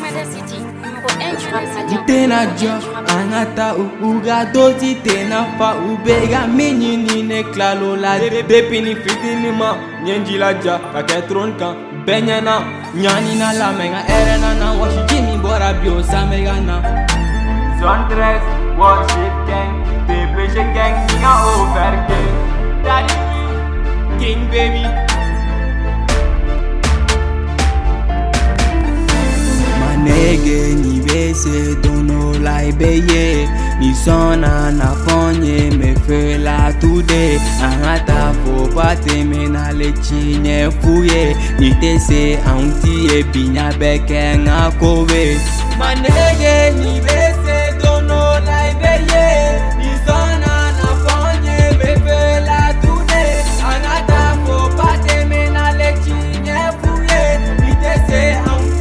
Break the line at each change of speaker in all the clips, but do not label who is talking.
City, numéro 1 du rap malien.
Tena job, angata uga doti tena fa ubega menini ne klalo la depini fitini ma nyenji la ja ka ketron kan benyana nyani na la menga erena na washi jimi bora bio samega na Sundress worship gang depression gang ninga over gang daddy king baby Nege ni bese dono la ibeye ni sona na fonye me fe la tude angata fo pate me na le chinye fuye ni tese anti e binya beke nga kowe manege ni bese dono la ibeye ni sona na fonye me fe la tude angata fo pate me na le chinye fuye ni tese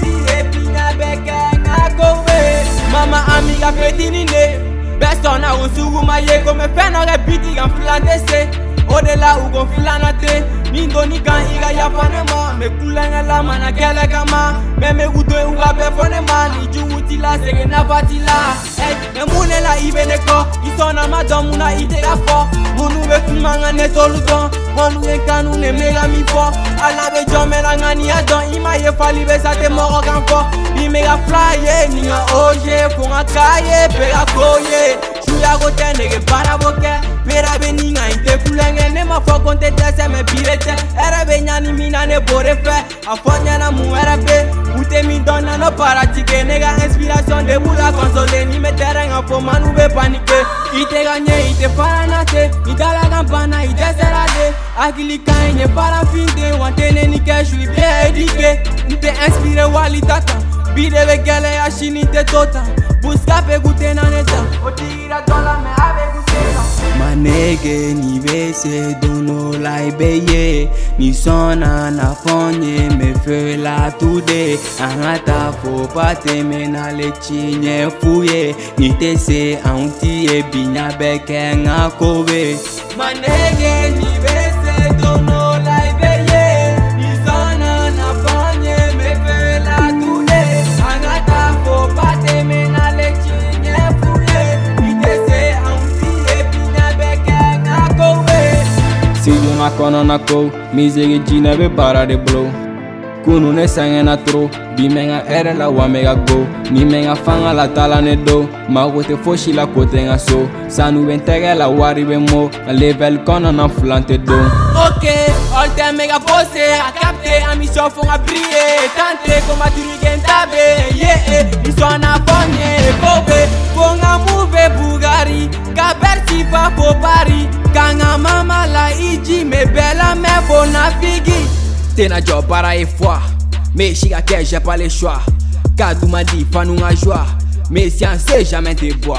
Mama amiga petinine Besona usugu maye Kome fena repiti gan flandese Odela ugon filanate Nindo ni kan iga ya fanema Me kulenge la mana kele kama Me gudo unga be fonema Ni juuti la sege na fatila Me mune la ibene ko Isona madam una ite la fo Munu be filmanga ne toludon Monu e kanu ne mega mi fo Ala be jome la ngani adon Ima ye fali be sa te moro kan fo Bi mega flye Ninga oje Fonga kaye Pega koye Shuya go tenege para boke Pera be ninga inte kulenge Ne ma fo konte tese me birete Era be nyani mina ne bore fe Afonya na mu era be Ute mi donna no paratike Nega inspiration de bula console Ni me tereng afo manu be panike Ite ganye ite faranate Idala campana ite serade Akili kaine para finde Wantene ni ke shui bien éduqué Nte inspiré wali tata Bide be gele ya shini te tota Busca pe gute na neta Otira dola me ave gutena Manege ni bese dono la ibeye Ni sona na fonye me fe la tude Angata fo pate me na le chinye fuye Ni tese anti e binya beke nga kowe Manege ni bese dono la ibeye Ni sona na fonye me fe la tude Angata fo pate me na le chinye fuye Ni tese anti e binya beke nga kowe Sijo na kono na ko Mizegi jine be bara de blow Kunu ne sange na tro Bi menga ere la wa mega go Ni menga fanga la tala ne do Ma kote foshi la kote nga so Sanu ben tege la wari be mo Na level kono na flante do Ok, all time mega pose A capte, a mission fonga briller Tante, koma turi gen tabe Yeah, mission na fonye Kobe, fonga move Bugari Kaberti pa po pari Kanga mama la iji Me bella me bona figi Tena job para e foi Mais chiga que j'ai pas le choix Kadou m'a dit fa nous a joie Mais si on sait jamais te bois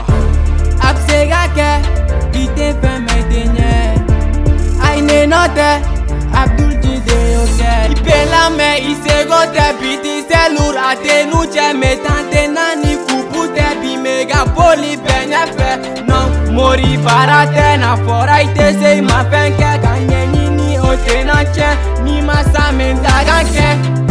Absega ke Ite fe me denye Aine note Abdul jide yoke Ipe la me ise gote Biti se lour ate nou che Me tante nani kupu te Bi mega poli benye fe Non mori parate Na fora ite se ma fenke Kanye nini ote na chen Ni masa menda ganke